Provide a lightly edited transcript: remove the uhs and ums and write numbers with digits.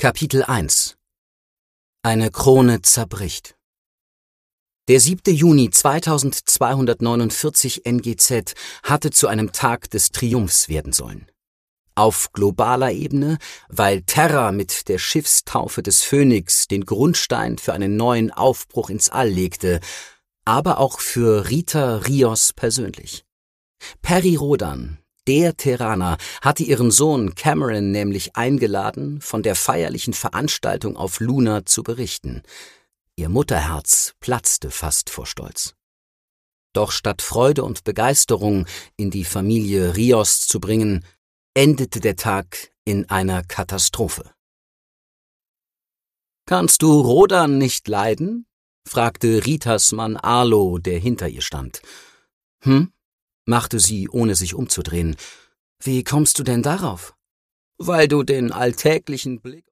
Kapitel 1 Eine Krone zerbricht. Der 7. Juni 2249 NGZ hatte zu einem Tag des Triumphs werden sollen. Auf globaler Ebene, weil Terra mit der Schiffstaufe des Phönix den Grundstein für einen neuen Aufbruch ins All legte, aber auch für Rita Rios persönlich. Peri Rhodan, der Terraner, hatte ihren Sohn Cameron nämlich eingeladen, von der feierlichen Veranstaltung auf Luna zu berichten. Ihr Mutterherz platzte fast vor Stolz. Doch statt Freude und Begeisterung in die Familie Rios zu bringen, endete der Tag in einer Katastrophe. »Kannst du Rhodan nicht leiden?« fragte Ritas Mann Arlo, der hinter ihr stand. Machte sie, ohne sich umzudrehen. »Wie kommst du denn darauf?« »Weil du den alltäglichen Blick